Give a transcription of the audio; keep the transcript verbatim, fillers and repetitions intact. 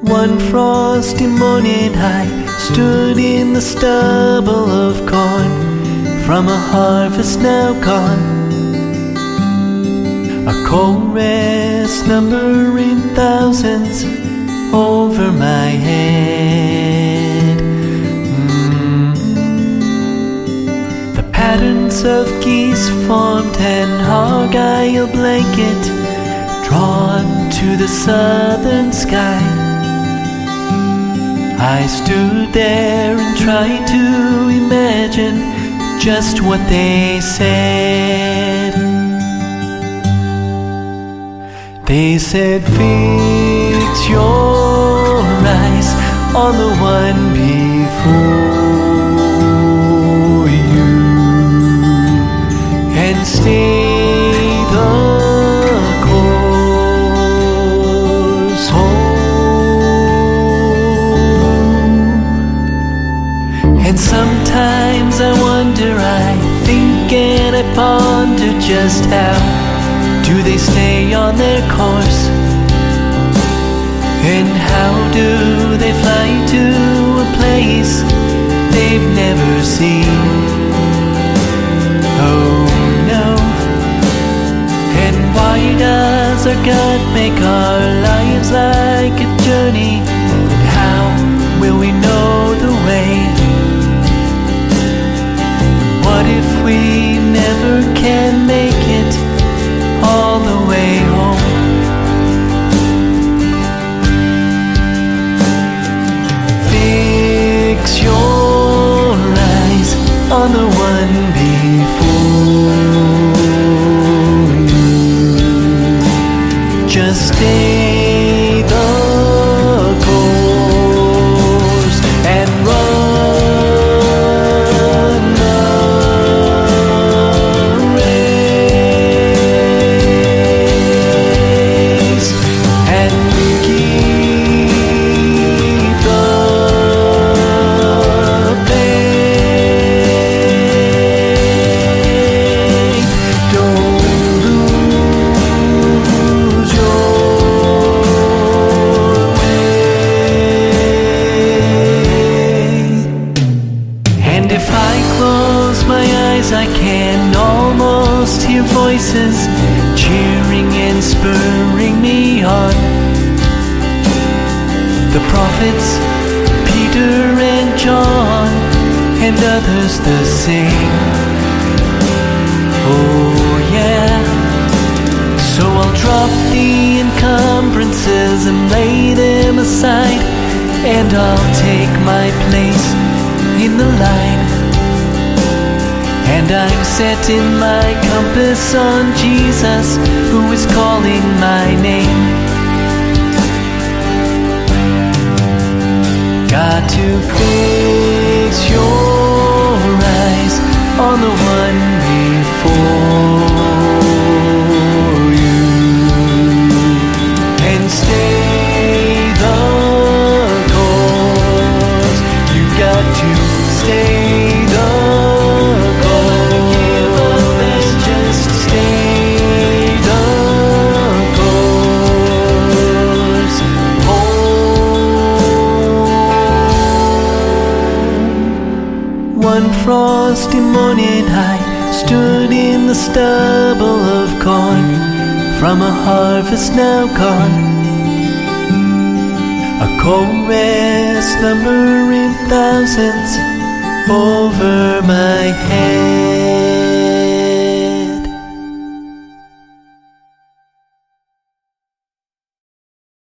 One frosty morning I stood in the stubble of corn from a harvest now gone, a chorus numbering thousands over my head. mm. The patterns of geese formed an argyle blanket drawn to the southern sky. I stood there and tried to imagine just what they said. They said, fix your eyes on the one before you and stay the course home. And sometimes I wonder, I think and I ponder just how do they stay on their course? And how do they fly to a place they've never seen? Oh no. And why does our God make our lives like a journey? And how will we know the way? What if we never can make it all the way home? Fix your eyes on the one before you. Just stay the course and run the race and keep the faith. Don't lose your way. And if I close my eyes, I can almost hear voices cheering and spurring me on. The prophets, Peter and John, and others the same. Oh yeah. So I'll drop the encumbrances and lay them aside, and I'll take my place in the line. And I'm setting my compass on Jesus, who is calling my name. Got to fix your eyes on the one before you and stay the course. You've got to stay the course. Just stay the course home. One frosty morning I stood in the stubble of corn from a harvest now gone, a chorus numbering thousands over my